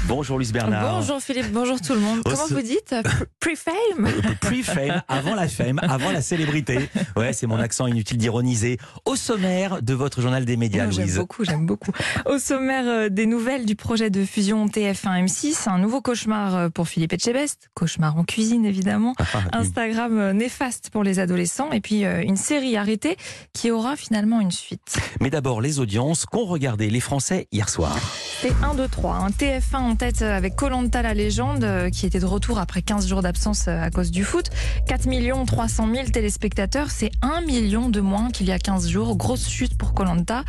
Bonjour Luce Bernard. Bonjour Philippe, bonjour tout le monde. Comment vous dites? Pre-fame? Pre-fame, avant la fame, avant la célébrité. Ouais, c'est mon accent, inutile d'ironiser. Au sommaire de votre journal des médias, Louise. J'aime beaucoup. Au sommaire des nouvelles du projet de fusion TF1-M6, un nouveau cauchemar pour Philippe Etchebest, cauchemar en cuisine évidemment, Instagram néfaste pour les adolescents et puis une série arrêtée qui aura finalement une suite. Mais d'abord les audiences qu'ont regardé les Français hier soir. C'est 1, 2, 3. Un TF1 en tête avec Koh Lanta la légende qui était de retour après 15 jours d'absence à cause du foot. 4 300 000 téléspectateurs, c'est 1 million de moins qu'il y a 15 jours. Grosse chute pour Koh Lanta,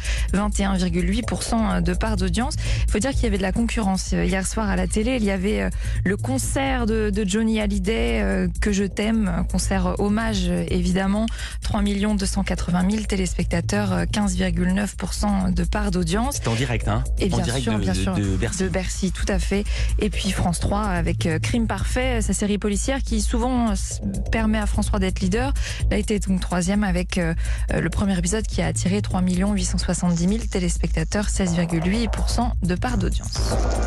21,8% de part d'audience. Il faut dire qu'il y avait de la concurrence hier soir à la télé. Il y avait le concert de Johnny Hallyday, Que je t'aime, concert hommage évidemment. 3 280 000 téléspectateurs, 15,9% de part d'audience. C'était en direct, hein? Et bien en direct sûr, de Bercy. De Bercy, tout à fait. Et puis France 3 avec Crime Parfait, sa série policière qui souvent permet à France 3 d'être leader. Elle a été donc troisième avec le premier épisode qui a attiré 3 870 000 téléspectateurs, 16,8% de part d'audience.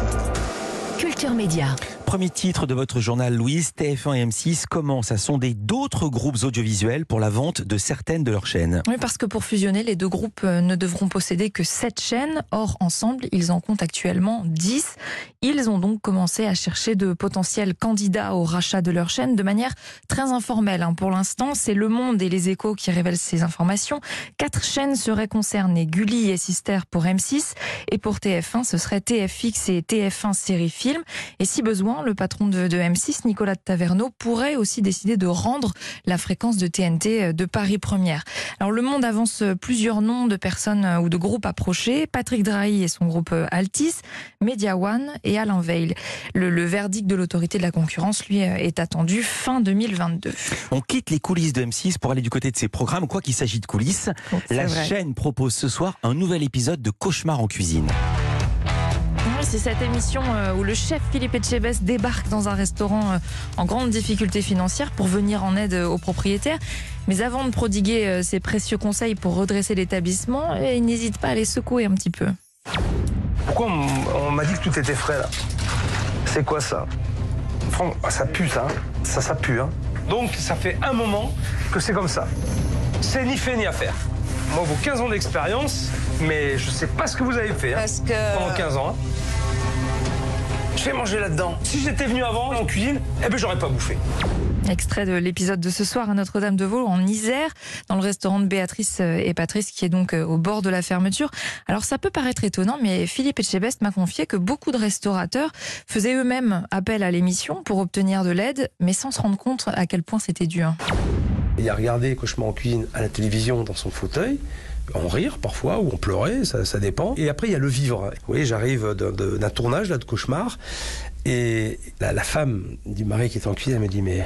Culture Média. Premier titre de votre journal, Louise. TF1 et M6 commencent à sonder d'autres groupes audiovisuels pour la vente de certaines de leurs chaînes. Oui, parce que pour fusionner, les deux groupes ne devront posséder que 7 chaînes. Or, ensemble, ils en comptent actuellement 10. Ils ont donc commencé à chercher de potentiels candidats au rachat de leurs chaînes de manière très informelle. Pour l'instant, c'est Le Monde et Les Échos qui révèlent ces informations. 4 chaînes seraient concernées. Gulli et Sister pour M6. Et pour TF1, ce serait TFX et TF1 Série Film. Et si besoin, le patron de M6, Nicolas de Taverneau, pourrait aussi décider de rendre la fréquence de TNT de Paris Première. Alors Le Monde avance plusieurs noms de personnes ou de groupes approchés. Patrick Drahi et son groupe Altis, Media One et Alain Veil. Le verdict de l'autorité de la concurrence, lui, est attendu fin 2022. On quitte les coulisses de M6 pour aller du côté de ses programmes. Quoi qu'il s'agisse de coulisses, la chaîne propose ce soir un nouvel épisode de Cauchemar en cuisine. C'est cette émission où le chef Philippe Etchebest débarque dans un restaurant en grande difficulté financière pour venir en aide aux propriétaires. Mais avant de prodiguer ses précieux conseils pour redresser l'établissement, il n'hésite pas à les secouer un petit peu. Pourquoi on m'a dit que tout était frais là? C'est quoi ça? Franck, ça pue ça, hein. Ça pue. Hein. Donc ça fait un moment que c'est comme ça. C'est ni fait ni à faire. Moi, vos 15 ans d'expérience, mais je sais pas ce que vous avez fait pendant 15 ans. Hein. Je vais manger là-dedans. Si j'étais venu avant en cuisine, j'aurais pas bouffé. Extrait de l'épisode de ce soir à Notre-Dame-de-Vaux en Isère, dans le restaurant de Béatrice et Patrice qui est donc au bord de la fermeture. Alors ça peut paraître étonnant, mais Philippe Etchebest m'a confié que beaucoup de restaurateurs faisaient eux-mêmes appel à l'émission pour obtenir de l'aide, mais sans se rendre compte à quel point c'était dur. Il a regardé Cauchemar en cuisine à la télévision dans son fauteuil, en rire parfois, ou en pleurer, ça dépend. Et après, il y a le vivre. Vous voyez, j'arrive d'un tournage là, de Cauchemar, et la femme du mari qui était en cuisine, elle me dit, mais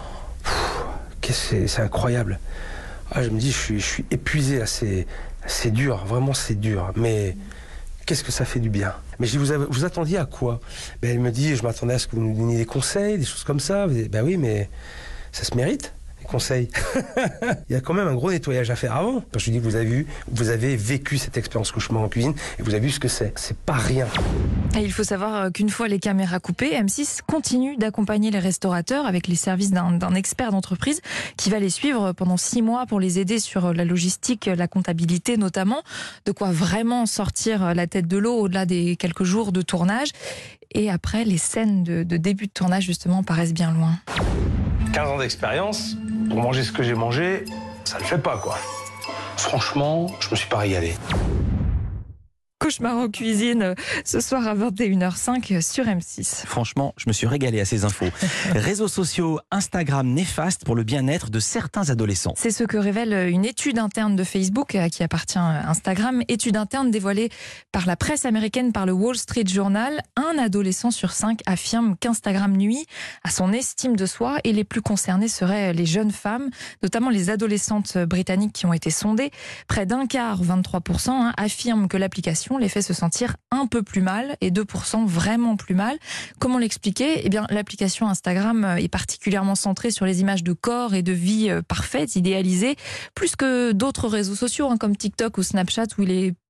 c'est incroyable. Je me dis, je suis épuisé, là, c'est dur, vraiment c'est dur, mais qu'est-ce que ça fait du bien. Mais je dis, vous attendiez à quoi? Elle me dit, je m'attendais à ce que vous nous donniez des conseils, des choses comme ça. Oui, mais ça se mérite. Conseil. Il y a quand même un gros nettoyage à faire avant. Quand je dis que vous avez vécu cette expérience Cauchemar en cuisine et vous avez vu ce que c'est. C'est pas rien. Et il faut savoir qu'une fois les caméras coupées, M6 continue d'accompagner les restaurateurs avec les services d'un expert d'entreprise qui va les suivre pendant 6 mois pour les aider sur la logistique, la comptabilité notamment. De quoi vraiment sortir la tête de l'eau au-delà des quelques jours de tournage. Et après, les scènes de début de tournage justement paraissent bien loin. 15 ans d'expérience, pour manger ce que j'ai mangé, ça ne le fait pas, quoi. Franchement, je me suis pas régalé. Cauchemar en cuisine, ce soir à 21h05 sur M6. Franchement, je me suis régalé à ces infos. Réseaux sociaux, Instagram néfaste pour le bien-être de certains adolescents. C'est ce que révèle une étude interne de Facebook qui appartient à Instagram. Étude interne dévoilée par la presse américaine, par le Wall Street Journal. Un adolescent sur 5 affirme qu'Instagram nuit à son estime de soi et les plus concernés seraient les jeunes femmes, notamment les adolescentes britanniques qui ont été sondées. Près d'un quart, 23%, affirment que l'application les fait se sentir un peu plus mal et 2% vraiment plus mal. Comment l'expliquer? Eh bien, l'application Instagram est particulièrement centrée sur les images de corps et de vie parfaites, idéalisées, plus que d'autres réseaux sociaux comme TikTok ou Snapchat où il est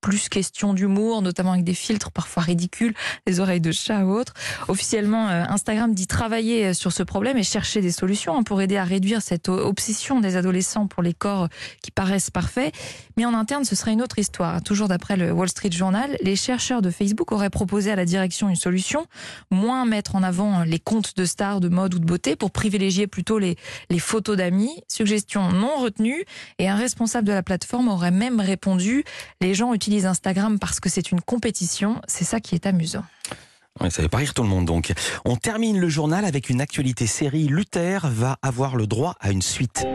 plus question d'humour, notamment avec des filtres parfois ridicules, les oreilles de chat ou autres. Officiellement, Instagram dit travailler sur ce problème et chercher des solutions pour aider à réduire cette obsession des adolescents pour les corps qui paraissent parfaits. Mais en interne, ce serait une autre histoire. Toujours d'après le Wall Street Journal, les chercheurs de Facebook auraient proposé à la direction une solution, moins mettre en avant les comptes de stars de mode ou de beauté pour privilégier plutôt les photos d'amis. Suggestion non retenue, et un responsable de la plateforme aurait même répondu: les gens utilisent Instagram parce que c'est une compétition, c'est ça qui est amusant. Ouais, ça fait pas rire tout le monde donc. On termine le journal avec une actualité série. Luther va avoir le droit à une suite.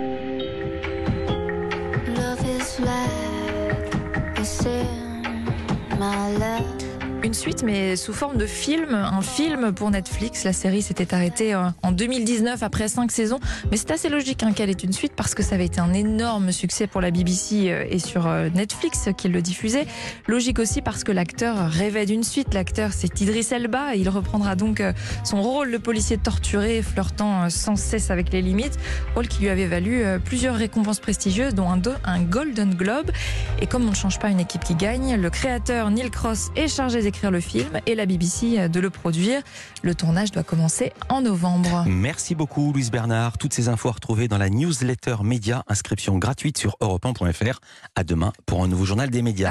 Une suite, mais sous forme de film, un film pour Netflix. La série s'était arrêtée en 2019 après 5 saisons, mais c'est assez logique qu'elle ait une suite parce que ça avait été un énorme succès pour la BBC et sur Netflix qui le diffusait. Logique aussi parce que l'acteur rêvait d'une suite. L'acteur, c'est Idriss Elba, il reprendra donc son rôle de policier torturé, flirtant sans cesse avec les limites, rôle qui lui avait valu plusieurs récompenses prestigieuses, dont un Golden Globe. Et comme on ne change pas une équipe qui gagne, le créateur Neil Cross est chargé d'écrire le film et la BBC de le produire. Le tournage doit commencer en novembre. Merci beaucoup Louise Bernard. Toutes ces infos à retrouver dans la newsletter média. Inscription gratuite sur europe1.fr. À demain pour un nouveau journal des médias.